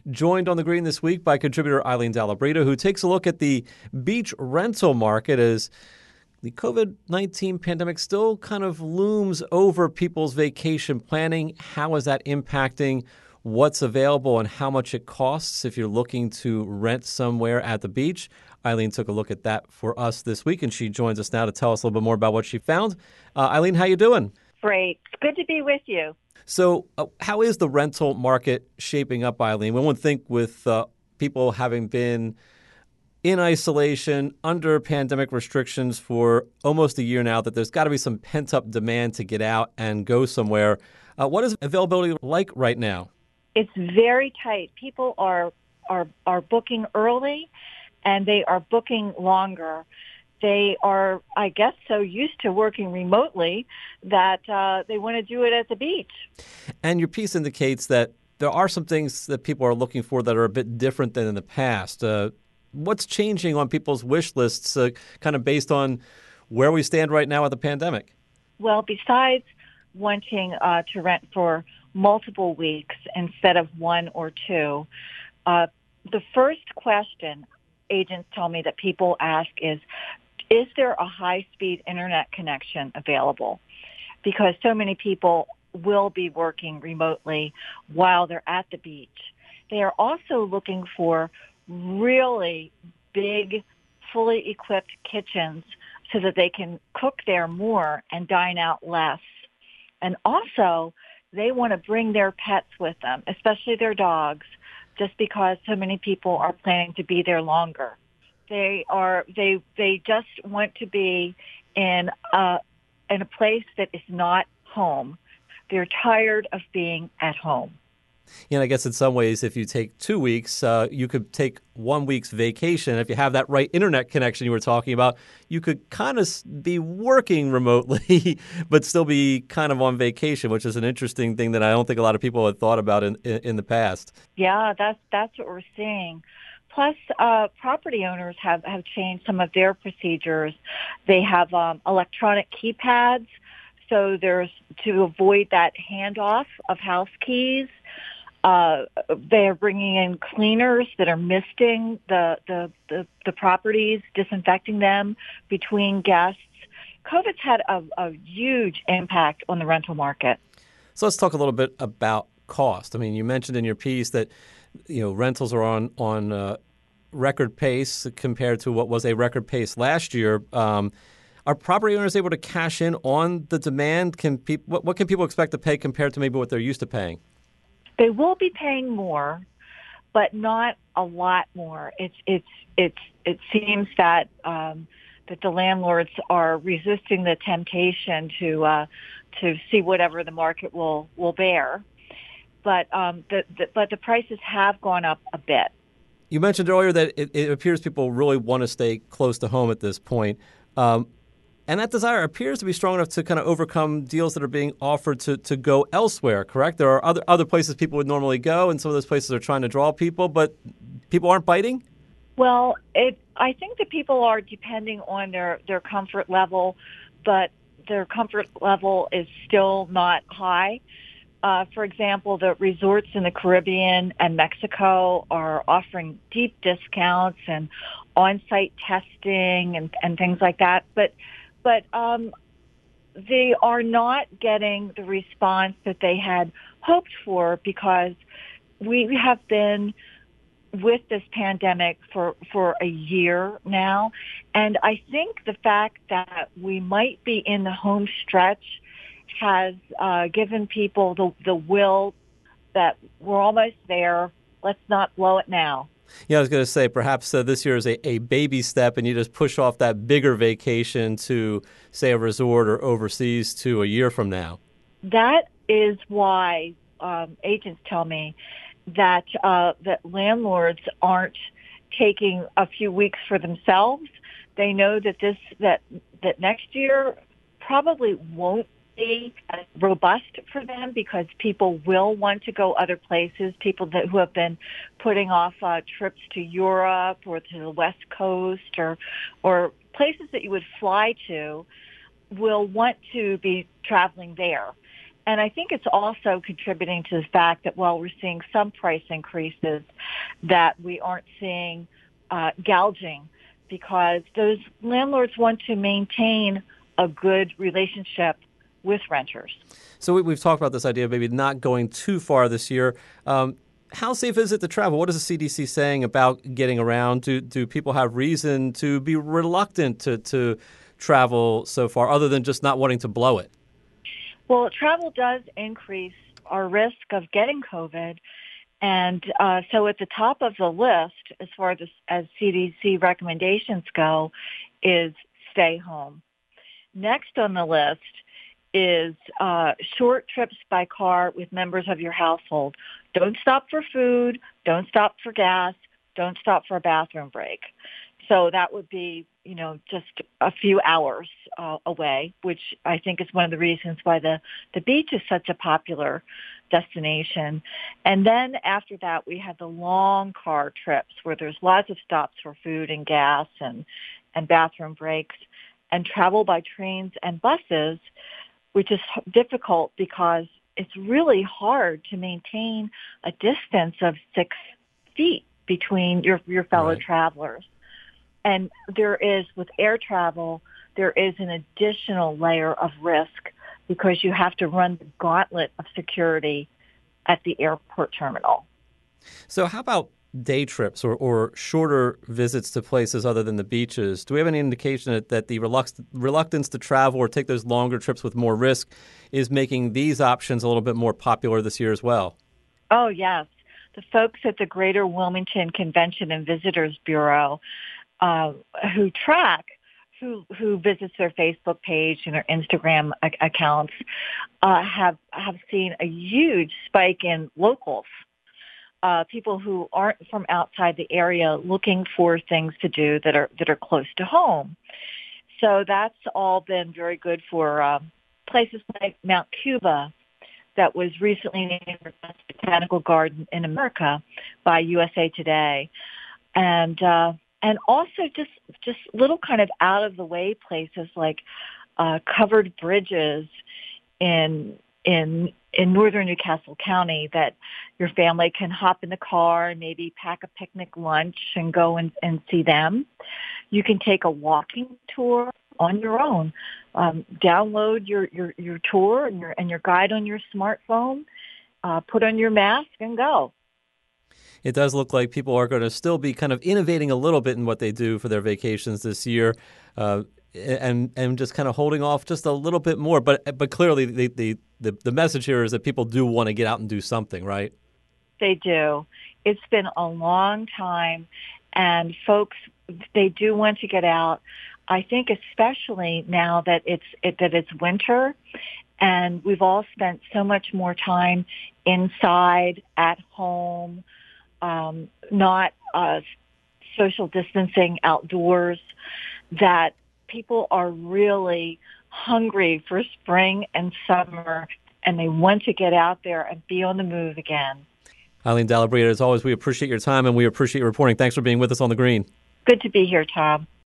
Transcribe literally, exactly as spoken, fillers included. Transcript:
joined on the green this week by contributor Eileen Dalabrita, who takes a look at the beach rental market as the covid nineteen pandemic still kind of looms over people's vacation planning. How is that impacting what's available and how much it costs if you're looking to rent somewhere at the beach? Eileen took a look at that for us this week, and she joins us now to tell us a little bit more about what she found. Uh, Eileen, how you doing? Great. It's good to be with you. So uh, how is the rental market shaping up, Eileen? One would think with uh, people having been in isolation under pandemic restrictions for almost a year now that there's got to be some pent-up demand to get out and go somewhere. Uh, what is availability like right now? It's very tight. People are are are booking early, and they are booking longer. They are, I guess, so used to working remotely that uh, they want to do it at the beach. And your piece indicates that there are some things that people are looking for that are a bit different than in the past. Uh, what's changing on people's wish lists, uh, kind of based on where we stand right now with the pandemic? Well, besides wanting uh, to rent for multiple weeks instead of one or two, uh, the first question agents tell me that people ask is, is there a high-speed internet connection available? Because so many people will be working remotely while they're at the beach. They are also looking for really big, fully equipped kitchens so that they can cook there more and dine out less. And also, they want to bring their pets with them, especially their dogs, just because so many people are planning to be there longer. They are they they just want to be in a in a place that is not home. They're tired of being at home. You know, I guess in some ways, if you take two weeks, uh, you could take one week's vacation. If you have that right internet connection you were talking about, you could kind of be working remotely, but still be kind of on vacation, which is an interesting thing that I don't think a lot of people had thought about in in, in the past. Yeah, that's that's what we're seeing. Plus, uh, property owners have, have changed some of their procedures. They have um, electronic keypads, so there's to avoid that handoff of house keys. Uh, they're bringing in cleaners that are misting the, the, the, the properties, disinfecting them between guests. COVID's had a, a huge impact on the rental market. So let's talk a little bit about cost. I mean, you mentioned in your piece that, you know, rentals are on, on uh, record pace compared to what was a record pace last year. Um, are property owners able to cash in on the demand? Can people, what, what can people expect to pay compared to maybe what they're used to paying? They will be paying more, but not a lot more. It's it's it's it seems that um, that the landlords are resisting the temptation to uh, to see whatever the market will, will bear. But um, the, the but the prices have gone up a bit. You mentioned earlier that it, it appears people really want to stay close to home at this point. Um, And that desire appears to be strong enough to kind of overcome deals that are being offered to, to go elsewhere, correct? There are other other places people would normally go, and some of those places are trying to draw people, but people aren't biting? Well, it, I think that people are depending on their, their comfort level, but their comfort level is still not high. Uh, for example, the resorts in the Caribbean and Mexico are offering deep discounts and on-site testing and, and things like that, but But um, they are not getting the response that they had hoped for because we have been with this pandemic for, for a year now. And I think the fact that we might be in the home stretch has uh, given people the, the will that we're almost there. Let's not blow it now. Yeah, I was going to say perhaps uh, this year is a, a baby step and you just push off that bigger vacation to, say, a resort or overseas to a year from now. That is why um, agents tell me that uh, that landlords aren't taking a few weeks for themselves. They know that this that that next year probably won't be as robust for them because people will want to go other places. People that who have been putting off uh, trips to Europe or to the West Coast or or places that you would fly to will want to be traveling there. And I think it's also contributing to the fact that while we're seeing some price increases, that we aren't seeing uh, gouging, because those landlords want to maintain a good relationship with renters. So we, we've talked about this idea of maybe not going too far this year. Um, how safe is it to travel? What is the C D C saying about getting around? Do do people have reason to be reluctant to, to travel so far, other than just not wanting to blow it? Well, travel does increase our risk of getting COVID. And uh, so at the top of the list, as far as, as C D C recommendations go, is stay home. Next on the list is uh, short trips by car with members of your household. Don't stop for food. Don't stop for gas. Don't stop for a bathroom break. So that would be, you know, just a few hours uh, away, which I think is one of the reasons why the, the beach is such a popular destination. And then after that, we have the long car trips where there's lots of stops for food and gas and, and bathroom breaks, and travel by trains and buses, which is difficult because it's really hard to maintain a distance of six feet between your, your fellow Right. travelers. And there is, with air travel, there is an additional layer of risk because you have to run the gauntlet of security at the airport terminal. So how about day trips or, or shorter visits to places other than the beaches? Do we have any indication that, that the reluct- reluctance to travel or take those longer trips with more risk is making these options a little bit more popular this year as well? Oh, yes. The folks at the Greater Wilmington Convention and Visitors Bureau uh, who track who who visits their Facebook page and their Instagram a- accounts uh, have have seen a huge spike in locals. Uh, people who aren't from outside the area looking for things to do that are that are close to home. So that's all been very good for uh, places like Mount Cuba, that was recently named the best botanical garden in America by U S A Today, and uh, and also just just little kind of out of the way places like uh, covered bridges in in in northern Newcastle County that your family can hop in the car and maybe pack a picnic lunch and go and, and see them. You can take a walking tour on your own. Um, download your, your, your tour and your and your guide on your smartphone. Uh, put on your mask and go. It does look like people are going to still be kind of innovating a little bit in what they do for their vacations this year, uh, and and just kind of holding off just a little bit more. But but clearly the the, the, the message here is that people do want to get out and do something, right? They do. It's been a long time, and folks, they do want to get out. I think especially now that it's it, that it's winter, and we've all spent so much more time inside, at home, um, not uh, social distancing outdoors, that people are really hungry for spring and summer, and they want to get out there and be on the move again. Eileen Dalabrita, as always, we appreciate your time and we appreciate your reporting. Thanks for being with us on The Green. Good to be here, Tom.